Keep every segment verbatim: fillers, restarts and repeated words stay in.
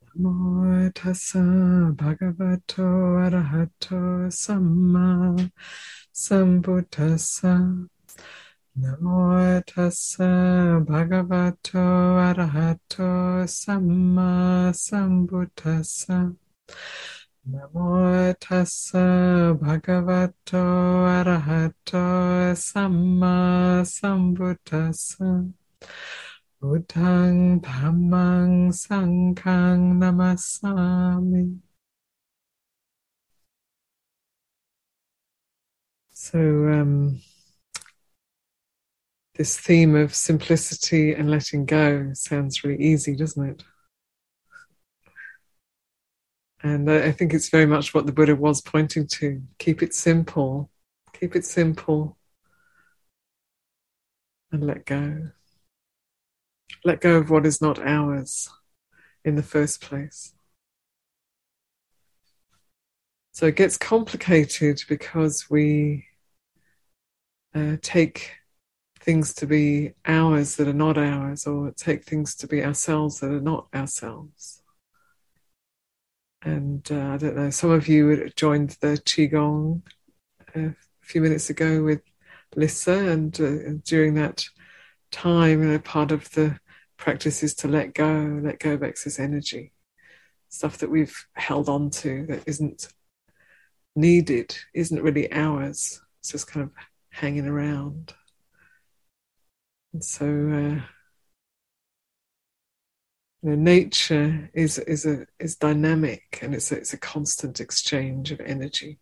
Namo tassa bhagavato arahato samma sambuddhassa. Namo tassa bhagavato arahato samma sambuddhassa. Namo tassa bhagavato arahato samma sambuddhassa. Buddhang dhammang sanghang namasami. So um, this theme of simplicity and letting go sounds really easy, doesn't it? And I think it's very much what the Buddha was pointing to. Keep it simple, keep it simple, and let go. Let go of what is not ours in the first place. So it gets complicated because we uh, take things to be ours that are not ours, or take things to be ourselves that are not ourselves. And uh, I don't know, some of you joined the Qigong a few minutes ago with Lissa, and uh, during that time, you know, part of the practice is to let go, let go of excess energy, stuff that we've held on to that isn't needed, isn't really ours. It's just kind of hanging around. And so uh, you know, nature is is a is dynamic, and it's a, it's a constant exchange of energy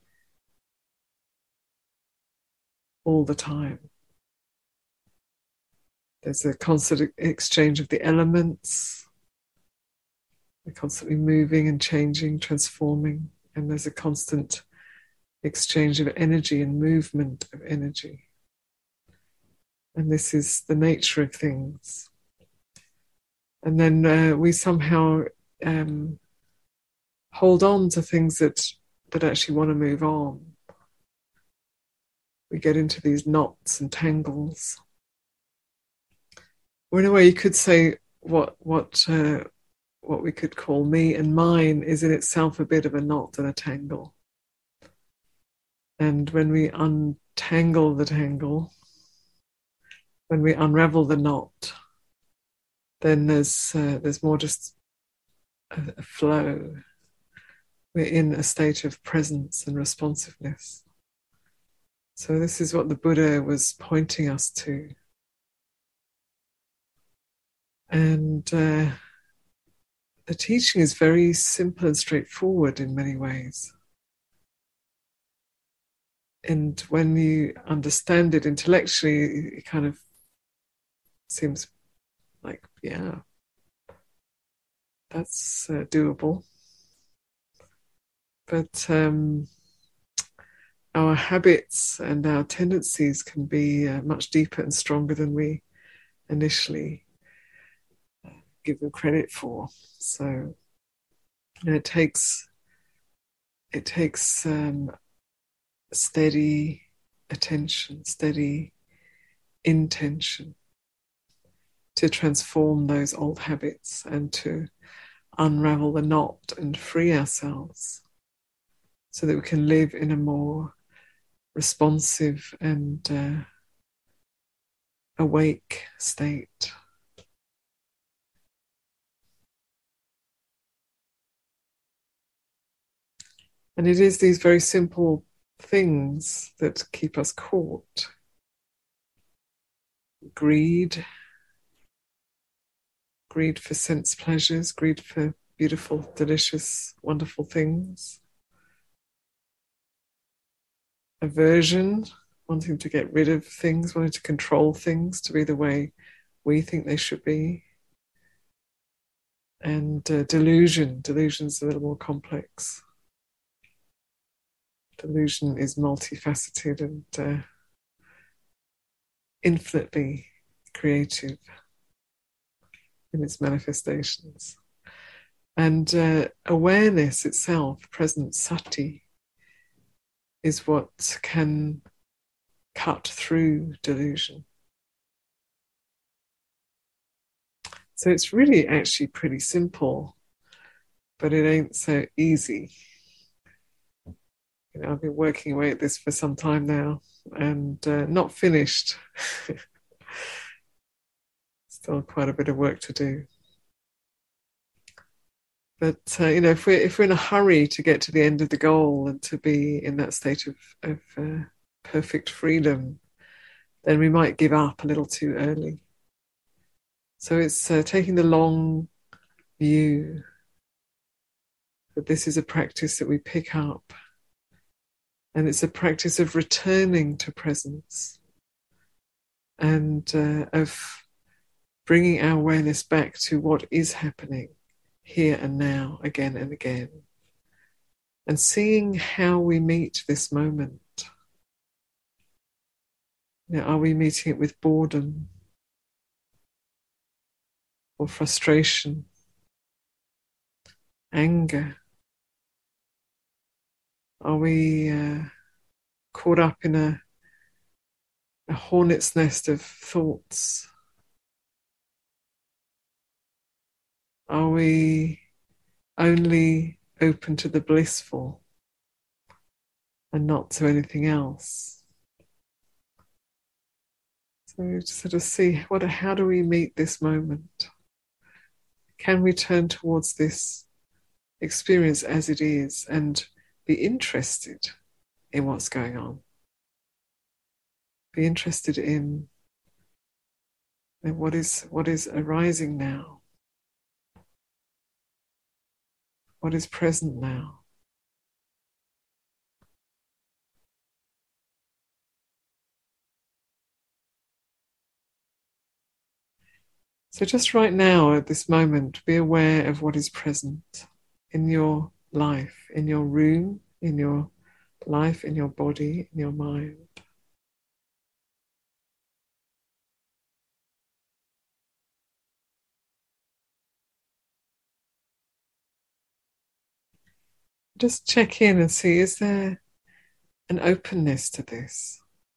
all the time. There's a constant exchange of the elements. They're constantly moving and changing, transforming, and there's a constant exchange of energy and movement of energy. And this is the nature of things. And then uh, we somehow um, hold on to things that, that actually want to move on. We get into these knots and tangles. Or in a way, you could say what what uh, what we could call me and mine is in itself a bit of a knot and a tangle. And when we untangle the tangle, when we unravel the knot, then there's uh, there's more just a, a flow. We're in a state of presence and responsiveness. So this is what the Buddha was pointing us to. And uh, the teaching is very simple and straightforward in many ways. And when you understand it intellectually, it kind of seems like, yeah, that's uh, doable. But um, our habits and our tendencies can be uh, much deeper and stronger than we initially give them credit for. So you know, it takes it takes um, steady attention, steady intention to transform those old habits and to unravel the knot and free ourselves so that we can live in a more responsive and uh, awake state. And it is these very simple things that keep us caught. Greed, greed for sense pleasures, greed for beautiful, delicious, wonderful things. Aversion, wanting to get rid of things, wanting to control things to be the way we think they should be. And uh, delusion, delusion's a little more complex. Delusion is multifaceted and uh, infinitely creative in its manifestations. And uh, awareness itself, present sati, is what can cut through delusion. So it's really actually pretty simple. but it ain't so easy. You know, I've been working away at this for some time now and uh, not finished. Still quite a bit of work to do. But, uh, you know, if we're, if we're in a hurry to get to the end of the goal and to be in that state of, of uh, perfect freedom, then we might give up a little too early. So it's uh, taking the long view that this is a practice that we pick up, and it's a practice of returning to presence and uh, of bringing our awareness back to what is happening here and now, again and again, and seeing how we meet this moment. Now, are we meeting it with boredom or frustration, anger? Are we uh, caught up in a, a hornet's nest of thoughts? Are we only open to the blissful and not to anything else? So we just sort of see what, how do we meet this moment? Can we turn towards this experience as it is and be interested in what's going on? Be interested in, in what is what is arising now? What is present now? So just right now, at this moment, be aware of what is present in your life, in your room, in your life, in your body, in your mind. Just check in and see, is there an openness to this?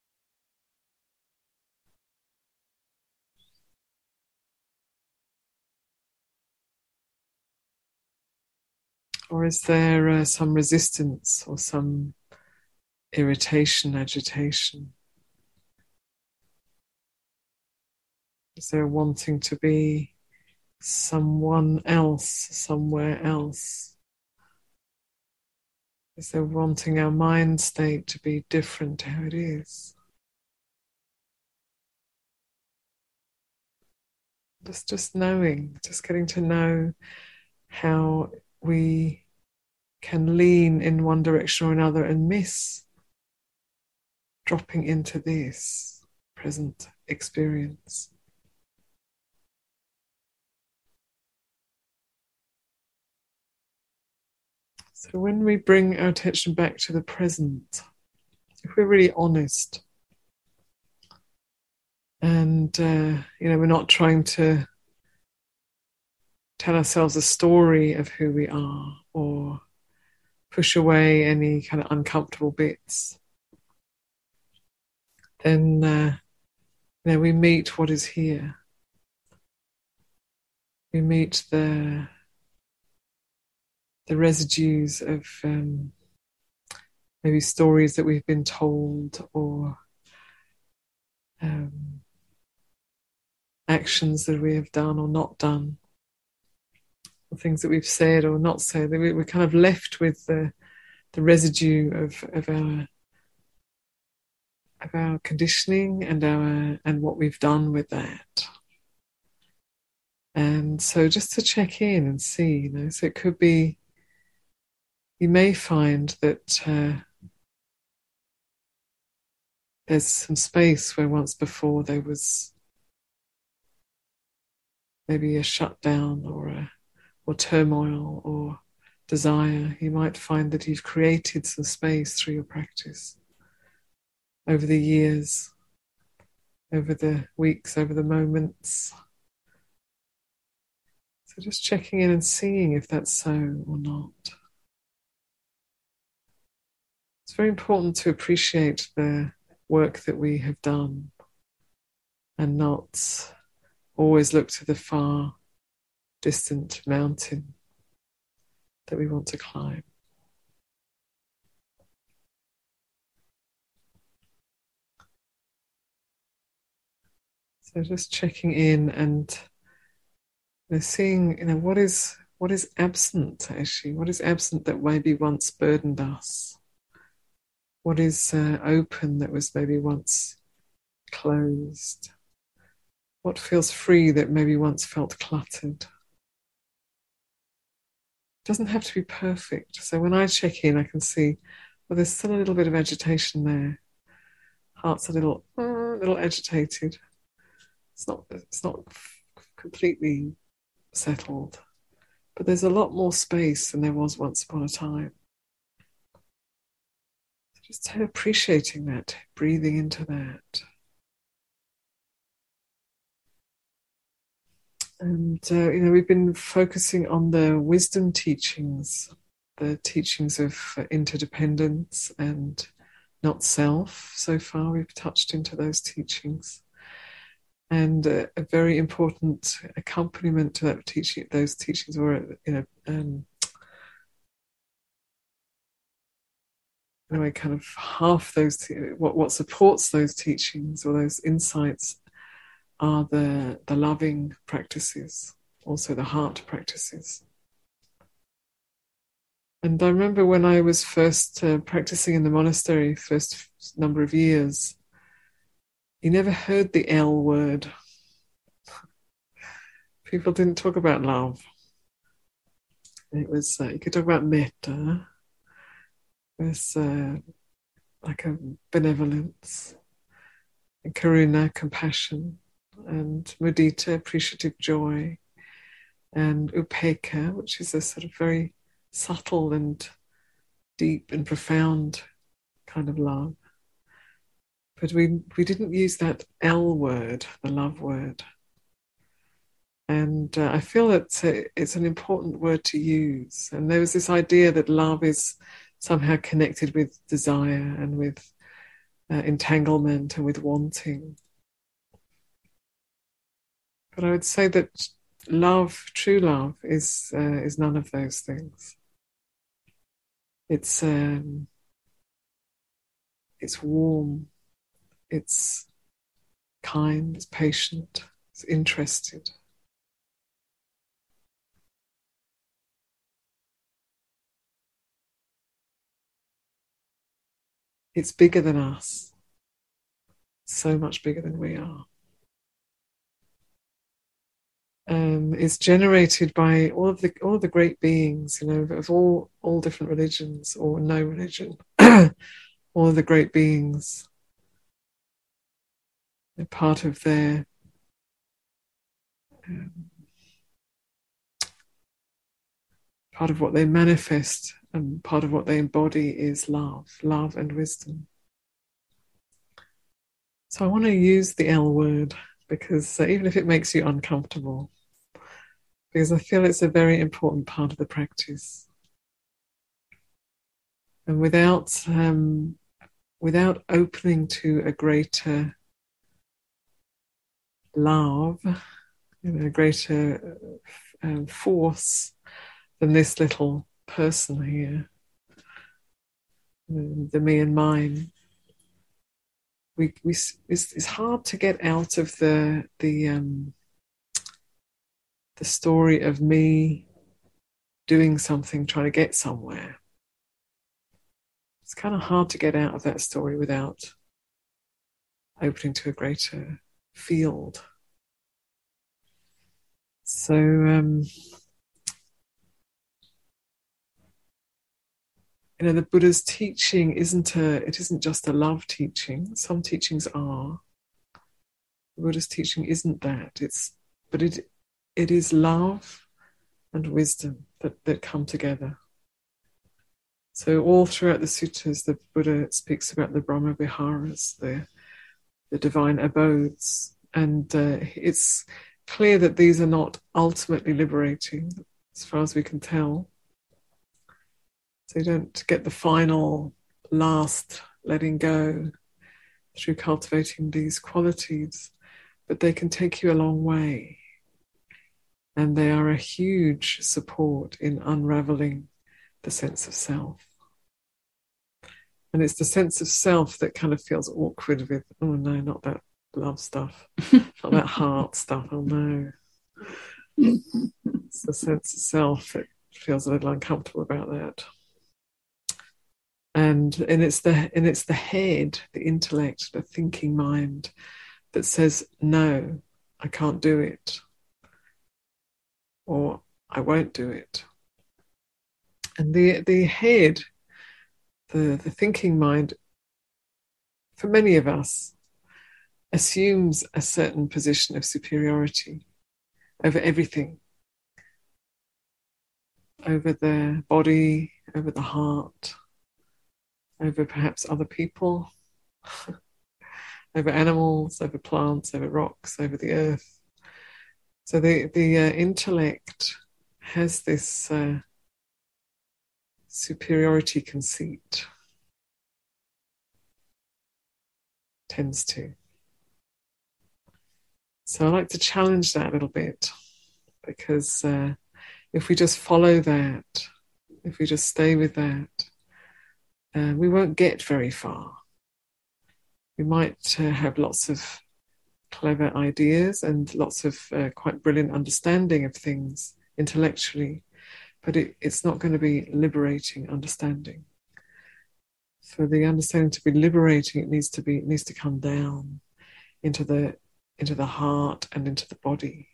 Or is there uh, some resistance or some irritation, agitation? Is there wanting to be someone else, somewhere else? Is there wanting our mind state to be different to how it is? Just, just knowing, just getting to know how we can lean in one direction or another and miss dropping into this present experience. So when we bring our attention back to the present, if we're really honest and uh, you know, we're not trying to tell ourselves a story of who we are or push away any kind of uncomfortable bits, then uh, you know, we meet what is here. We meet the the residues of um, maybe stories that we've been told or um, actions that we have done or not done, or things that we've said or not said. We're kind of left with the the residue of, of our of our conditioning and our and what we've done with that. And so just to check in and see, you know, so it could be, you may find that uh, there's some space where once before there was maybe a shutdown or a or turmoil or desire. You might find that you've created some space through your practice over the years, over the weeks, over the moments. So just checking in and seeing if that's so or not. It's very important to appreciate the work that we have done and not always look to the far distant mountain. that we want to climb. So just checking in and you know, seeing, you know, what is what is absent actually? What is absent that maybe once burdened us? What is uh, open that was maybe once closed? What feels free that maybe once felt cluttered? It doesn't have to be perfect. So when I check in, I can see, well, there's still a little bit of agitation there. Heart's a little, uh, a little agitated. It's not, it's not completely settled, but there's a lot more space than there was once upon a time. Just appreciating that, breathing into that. And, uh, you know, we've been focusing on the wisdom teachings, the teachings of interdependence and not self. So far, we've touched into those teachings. And uh, a very important accompaniment to that teaching, those teachings, or, you know, um, anyway, kind of half those, what, what supports those teachings or those insights are the, the loving practices, also the heart practices. And I remember when I was first uh, practicing in the monastery, first number of years, you never heard the L word. People didn't talk about love. It was, uh, you could talk about metta. It was uh, like a benevolence, and karuna, compassion, and mudita, appreciative joy, and upekkha, which is a sort of very subtle and deep and profound kind of love. But we, we didn't use that L word, the love word. And uh, I feel that uh, it's an important word to use. And there was this idea that love is somehow connected with desire and with uh, entanglement and with wanting. But I would say that love, true love, is uh, is none of those things. It's um, it's warm, it's kind, it's patient, it's interested. It's bigger than us, so much bigger than we are. Um, it's generated by all of the all of the great beings, you know, of all all different religions or no religion. All of the great beings, they're part of their um, part of what they manifest, and part of what they embody is love, love and wisdom. So I want to use the L word because uh, even if it makes you uncomfortable, because I feel it's a very important part of the practice. And without um, without opening to a greater love, you know, a greater uh, force than this little person here, the me and mine, we, we it's, it's hard to get out of the the um, the story of me doing something, trying to get somewhere. It's kind of hard to get out of that story without opening to a greater field. So um, you know, the Buddha's teaching isn't a it isn't just a love teaching. Some teachings are. The Buddha's teaching isn't that. It's but it it is love and wisdom that, that come together. So all throughout the suttas, the Buddha speaks about the Brahma Viharas, the the divine abodes, and uh, it's clear that these are not ultimately liberating, as far as we can tell. So you don't get the final, last letting go through cultivating these qualities, but they can take you a long way. And they are a huge support in unraveling the sense of self. And it's the sense of self that kind of feels awkward with, oh no, not that love stuff, not that heart stuff, oh no. It's the sense of self that feels a little uncomfortable about that. And, and it's the and it's the head, the intellect, the thinking mind that says, no, I can't do it. Or I won't do it. And the the head, the, the thinking mind, for many of us, assumes a certain position of superiority over everything. Over the body, over the heart, over perhaps other people, over animals, over plants, over rocks, over the earth. So the, the uh, intellect has this uh, superiority conceit, tends to. So I like to challenge that a little bit, because uh, if we just follow that, if we just stay with that, uh, we won't get very far. We might uh, have lots of clever ideas and lots of uh, quite brilliant understanding of things intellectually, but it, it's not going to be liberating understanding. For the understanding to be liberating, it needs to be it needs to come down into the into the heart and into the body.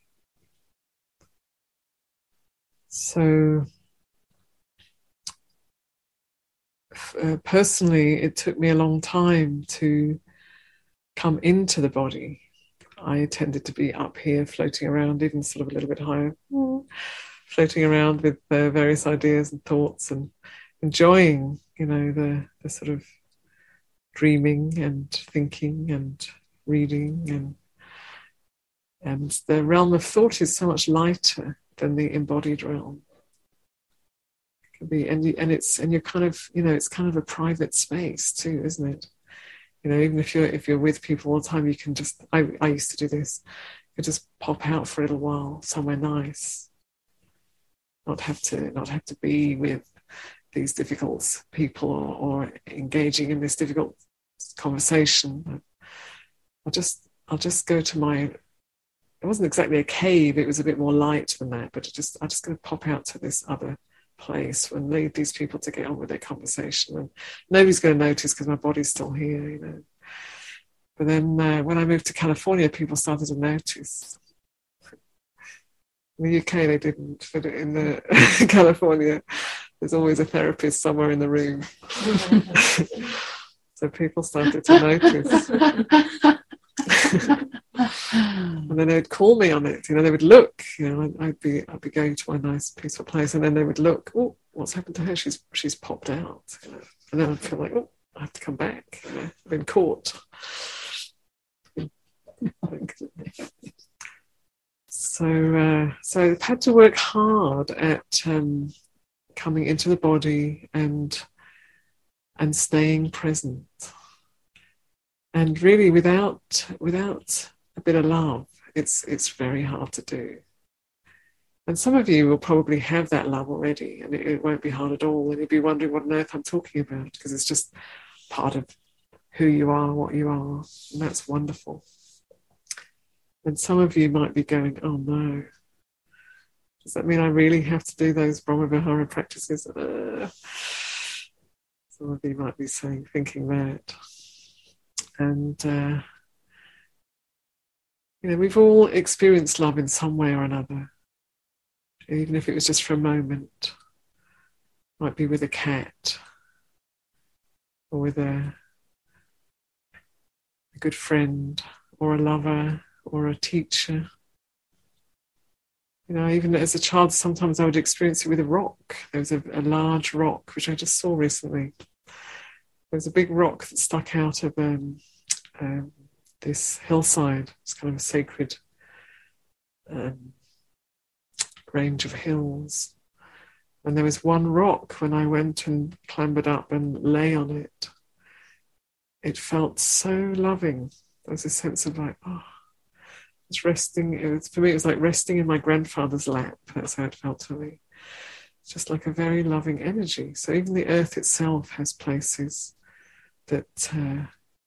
So uh, personally, it took me a long time to come into the body. I tended to be up here floating around, even sort of a little bit higher, floating around with uh, various ideas and thoughts and enjoying, you know, the, the sort of dreaming and thinking and reading, and and the realm of thought is so much lighter than the embodied realm. It can be, and you, and it's and you're kind of, you know, it's kind of a private space too, isn't it? You know, even if you're if you're with people all the time, you can just. I I used to do this. You could just pop out for a little while somewhere nice. Not have to not have to be with these difficult people, or, or engaging in this difficult conversation. I'll just I'll just go to my. It wasn't exactly a cave. It was a bit more light than that. But it just I'm just going to pop out to this other place and leave these people to get on with their conversation, and nobody's going to notice because my body's still here, you know. But then uh, when I moved to California, people started to notice. In the U K they didn't, but in the California there's always a therapist somewhere in the room. So people started to notice. And then they'd call me on it, you know, they would look, you know, I'd, I'd be I'd be going to a nice peaceful place, and then they would look, oh, what's happened to her? She's she's popped out, you know. And then I'd feel like, oh, I have to come back, you know, I've been caught. So uh, so I've had to work hard at um, coming into the body and and staying present. And really, without without a bit of love, it's it's very hard to do. And some of you will probably have that love already, and it, it won't be hard at all. And you'll be wondering what on earth I'm talking about, because it's just part of who you are, what you are, and that's wonderful. And some of you might be going, "Oh no, does that mean I really have to do those Brahmavihara practices?" Uh, some of you might be saying, thinking that. And, uh, you know, we've all experienced love in some way or another, even if it was just for a moment. Might be with a cat, or with a, a good friend, or a lover, or a teacher. You know, even as a child, sometimes I would experience it with a rock. There was a, a large rock, which I just saw recently. There was a big rock that stuck out of um, um, this hillside. It's kind of a sacred um, range of hills. And there was one rock when I went and clambered up and lay on it. It felt so loving. There was a sense of like, oh, it's resting. It was, for me, it was like resting in my grandfather's lap. That's how it felt to me. It's just like a very loving energy. So even the earth itself has places that, uh,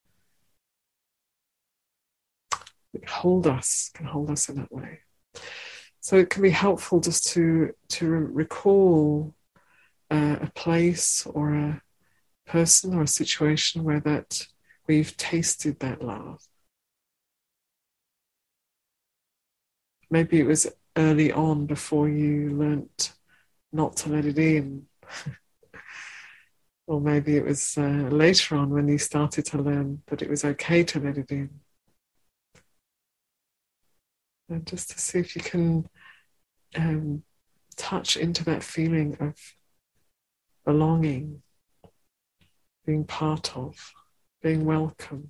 that hold us, can hold us in that way. So it can be helpful just to, to recall uh, a place or a person or a situation where that we've tasted that love. Maybe it was early on before you learnt not to let it in. Or maybe it was uh, later on when you started to learn that it was okay to let it in. And just to see if you can um, touch into that feeling of belonging, being part of, being welcome.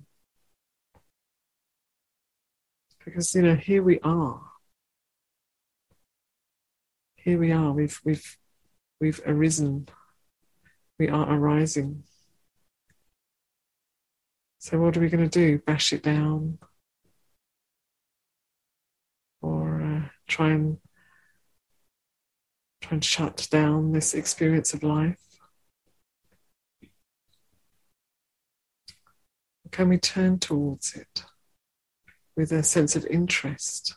Because, you know, here we are. Here we are. We've we've we've arisen. We are arising. So what are we going to do? Bash it down? Or uh, try and try and shut down this experience of life? Or can we turn towards it with a sense of interest?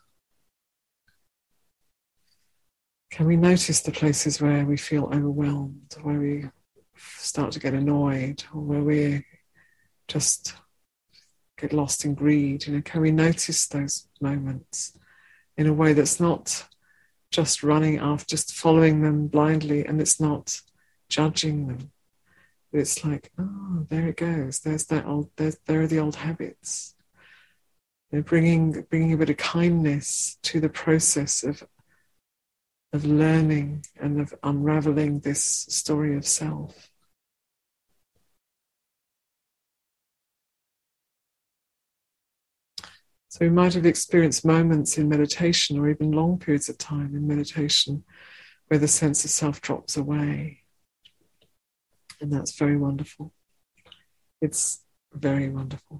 Can we notice the places where we feel overwhelmed, where we start to get annoyed, or where we just get lost in greed? You know, can we notice those moments in a way that's not just running after, just following them blindly, and it's not judging them? But it's like, oh, there it goes. There's that old. There's, there are the old habits. They're bringing bringing a bit of kindness to the process of of learning and of unraveling this story of self. So we might have experienced moments in meditation, or even long periods of time in meditation, where the sense of self drops away. And that's very wonderful. It's very wonderful.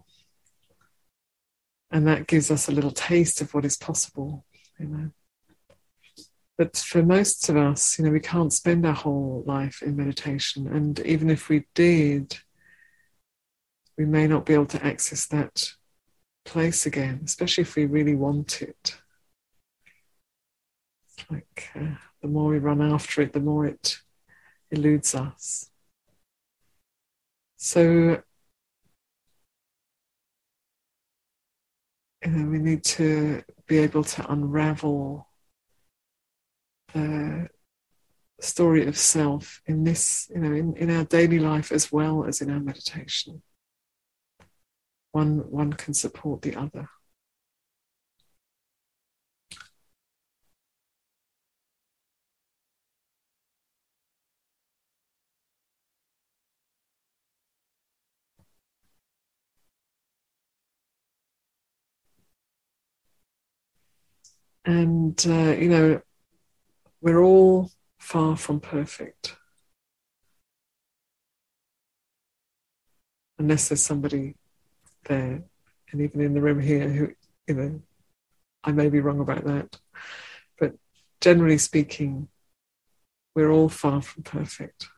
And that gives us a little taste of what is possible, you know. But for most of us, you know, we can't spend our whole life in meditation. And even if we did, we may not be able to access that place again, especially if we really want it. It's like uh, the more we run after it, the more it eludes us. So, you know, we need to be able to unravel the story of self in this, you know, in, in our daily life as well as in our meditation. One, one can support the other. And, uh, you know, we're all far from perfect. Unless there's somebody there, and even in the room here, who, you know, I may be wrong about that. But generally speaking, we're all far from perfect.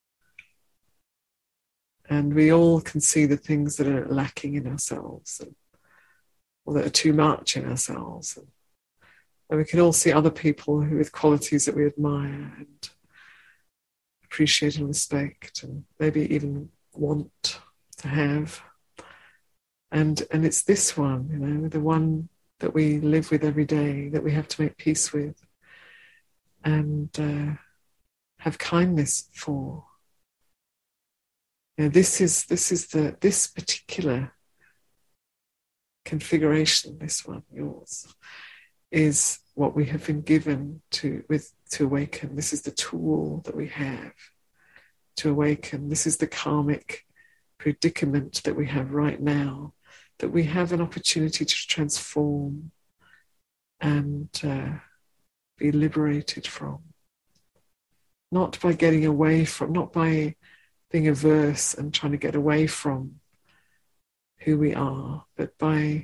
And we all can see the things that are lacking in ourselves, and, or that are too much in ourselves. And, and we can all see other people who, with qualities that we admire and appreciate and respect, and maybe even want to have. And and it's this one, you know, the one that we live with every day, that we have to make peace with and uh, have kindness for. You know, this is this is the this particular configuration, this one, yours, is what we have been given to with to awaken. This is the tool that we have to awaken. This is the karmic predicament that we have right now, that we have an opportunity to transform and uh, be liberated from. Not by getting away from, not by being averse and trying to get away from who we are, but by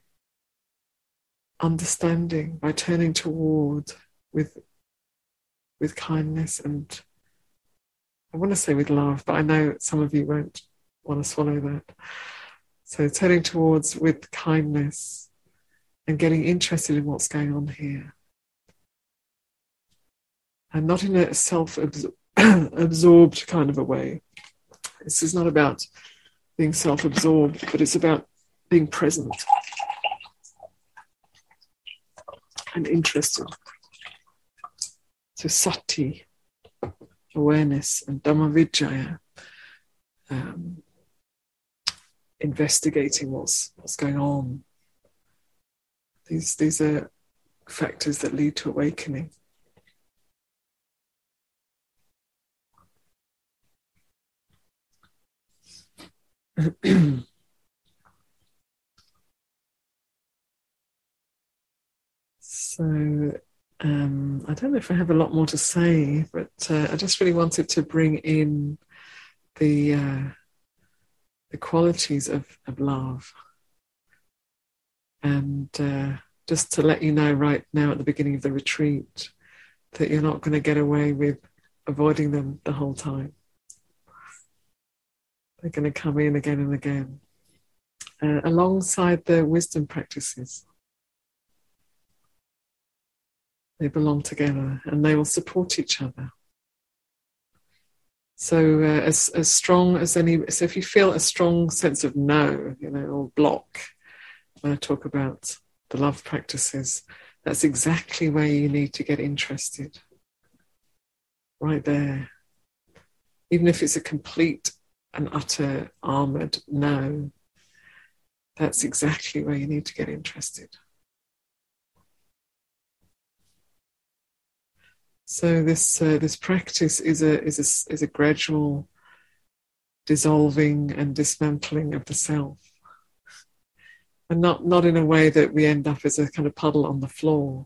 understanding, by turning toward with with kindness, and I want to say with love, but I know some of you won't want to swallow that. So turning towards with kindness and getting interested in what's going on here. And not in a self-absorbed kind of a way. This is not about being self-absorbed, but it's about being present and interested. So sati, awareness, and Dhammavidyaya, um, investigating what's what's going on. These these are factors that lead to awakening. So um, I don't know if I have a lot more to say, but uh, I just really wanted to bring in the uh, the qualities of, of love, and uh, just to let you know right now at the beginning of the retreat that you're not going to get away with avoiding them the whole time. They're going to come in again and again, uh, alongside the wisdom practices. They belong together and they will support each other. So uh, as as strong as any, so if you feel a strong sense of no, you know, or block, when I talk about the love practices, that's exactly where you need to get interested. Right there. Even if it's a complete and utter armored no, that's exactly where you need to get interested. So this uh, this practice is a is a is a gradual dissolving and dismantling of the self, and not not in a way that we end up as a kind of puddle on the floor,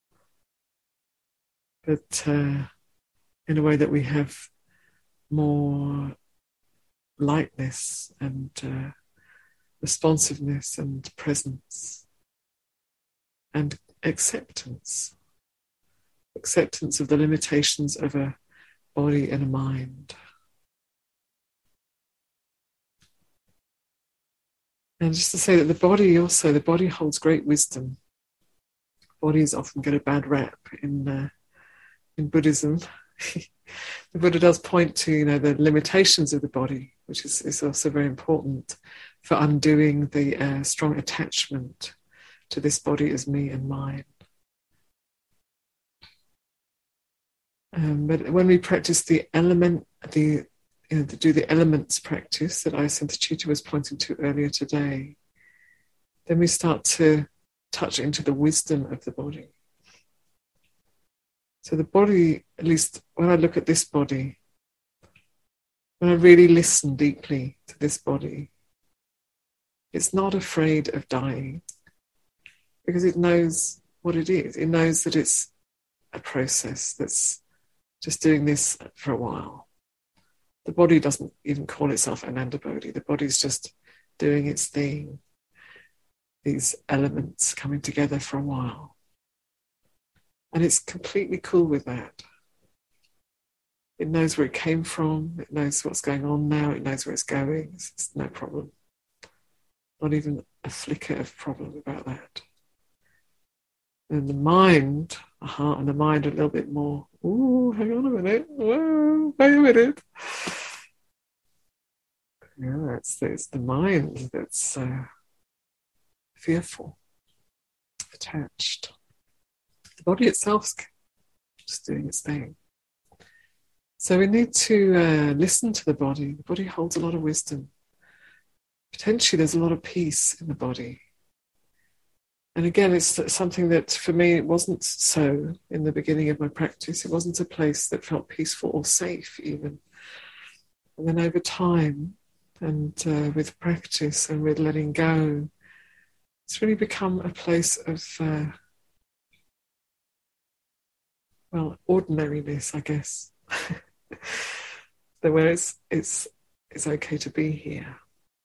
but uh, in a way that we have more lightness and uh, responsiveness and presence and acceptance. Acceptance of the limitations of a body and a mind. And just to say that the body also, the body holds great wisdom. Bodies often get a bad rap in uh, in Buddhism. The Buddha does point to, you know, the limitations of the body, which is, is also very important for undoing the uh, strong attachment to this body as me and mine. Um, but when we practice the element, the you know, to do the elements practice that Ayasantachita was pointing to earlier today, then we start to touch into the wisdom of the body. So the body, at least when I look at this body, when I really listen deeply to this body, it's not afraid of dying because it knows what it is. It knows that it's a process that's just doing this for a while. The body doesn't even call itself Ananda Bodhi. The body's just doing its thing. These elements coming together for a while. And it's completely cool with that. It knows where it came from. It knows what's going on now. It knows where it's going. It's, it's no problem. Not even a flicker of problem about that. And the mind, the heart and the mind are a little bit more, ooh, hang on a minute. Whoa, wait a minute. Yeah, it's, it's the mind that's uh, fearful, attached. The body itself's just doing its thing. So we need to uh, listen to the body. The body holds a lot of wisdom. Potentially there's a lot of peace in the body. And again, it's something that for me, it wasn't so in the beginning of my practice. It wasn't a place that felt peaceful or safe even. And then over time and uh, with practice and with letting go, it's really become a place of, uh, well, ordinariness, I guess. Where it's, it's, it's okay to be here.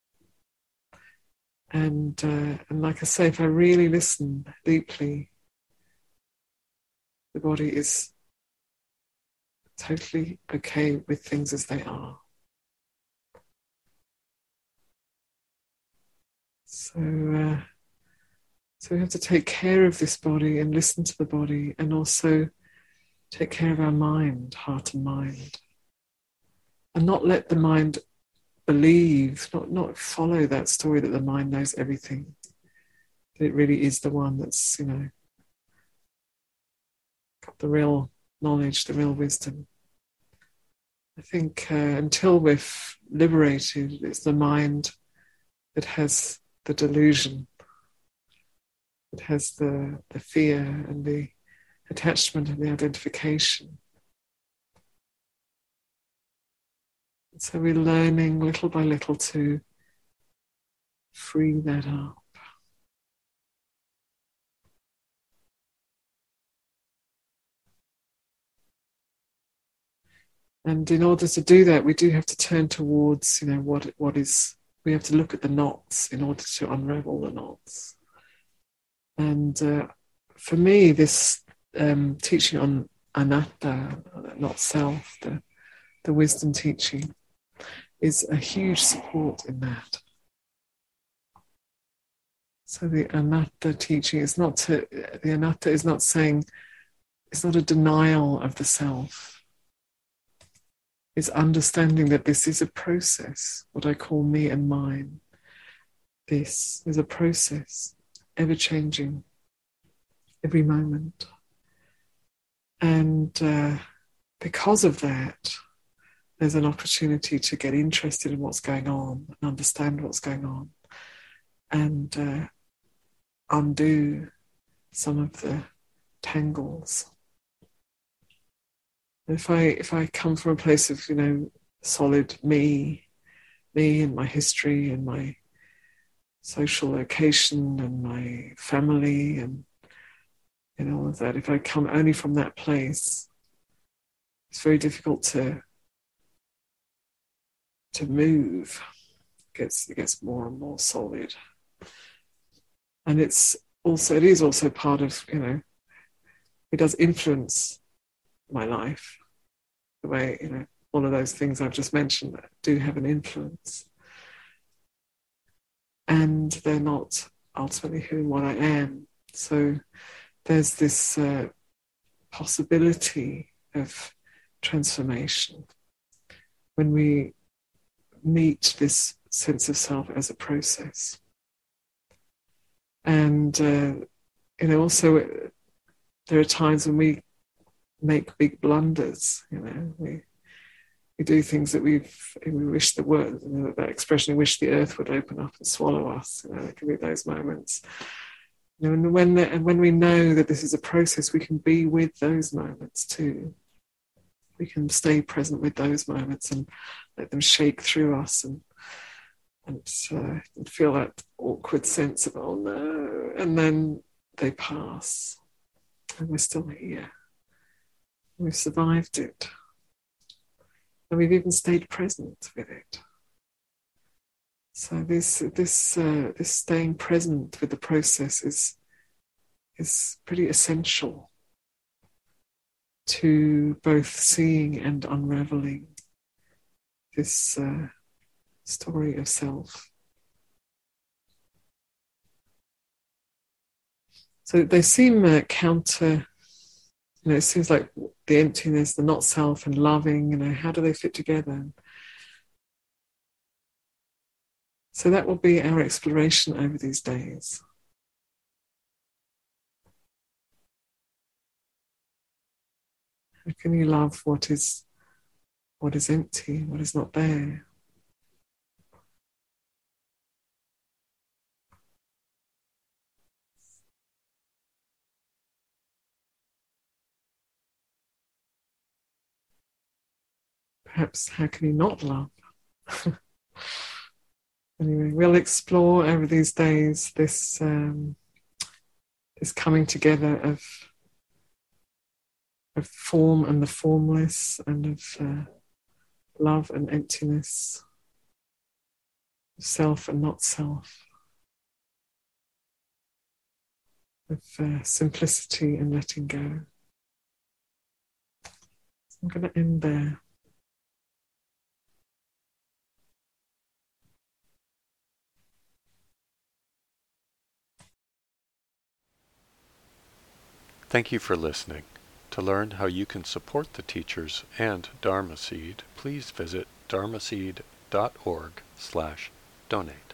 And, uh, and like I say, if I really listen deeply, the body is totally okay with things as they are. So, uh, so we have to take care of this body and listen to the body, and also take care of our mind, heart and mind, and not let the mind believe, not, not follow that story that the mind knows everything. That it really is the one that's, you know, got the real knowledge, the real wisdom. I think uh, until we're liberated, it's the mind that has the delusion. It has the, the fear and the attachment and the identification. And so we're learning little by little to free that up. And in order to do that, we do have to turn towards, you know, what what is, we have to look at the knots in order to unravel the knots. And uh, for me, this um, teaching on anatta, not self, the, the wisdom teaching, is a huge support in that. So the anatta teaching is not to, the anatta is not saying, it's not a denial of the self. It's understanding that this is a process, what I call me and mine. This is a process, ever changing, every moment. And uh, because of that, there's an opportunity to get interested in what's going on and understand what's going on, and uh, undo some of the tangles. If I if I come from a place of, you know, solid me, me and my history and my social location and my family and, you know, all of that, if I come only from that place, it's very difficult to to move. It gets it gets more and more solid. And it's also it is also part of, you know, it does influence my life. The way, you know, all of those things I've just mentioned that do have an influence. And they're not ultimately who and what I am. So there's this uh, possibility of transformation when we meet this sense of self as a process. And, uh, you know, also there are times when we make big blunders, you know, we we do things that we've, we wish the word, you know, that expression, we wish the earth would open up and swallow us, you know, there can be those moments. You know, and when, the, and when we know that this is a process, we can be with those moments too. We can stay present with those moments and let them shake through us, and and, uh, and feel that awkward sense of, oh no, and then they pass and we're still here. We've survived it. And we've even stayed present with it. So this this uh, this staying present with the process is is pretty essential to both seeing and unraveling this uh, story of self. So they seem uh, counter. You know, it seems like the emptiness, the not self, and loving, you know, how do they fit together? So that will be our exploration over these days. How can you love what is what is empty, what is not there? Perhaps how can you not love? Anyway, we'll explore over these days this um, this coming together of of form and the formless, and of uh, love and emptiness, self and not self, of uh, simplicity and letting go. I'm going to end there. Thank you for listening. To learn how you can support the teachers and Dharma Seed, please visit dharmaseed dot org slash donate.